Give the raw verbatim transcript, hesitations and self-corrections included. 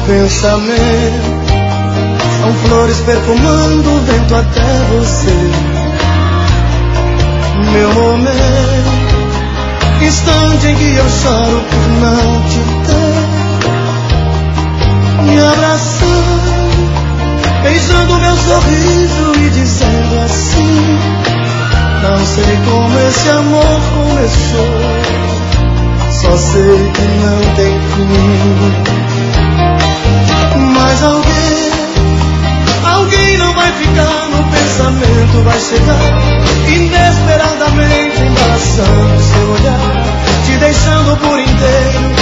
pensamento. São flores perfumando o vento até você. Meu momento, instante em que eu choro por não te ter. Me abraçando, beijando meu sorriso e dizendo assim: não sei como esse amor começou, só sei que não tem fim. Mas alguém, alguém não vai ficar no pensamento, vai chegar inesperadamente, embaraçando seu olhar, te deixando por inteiro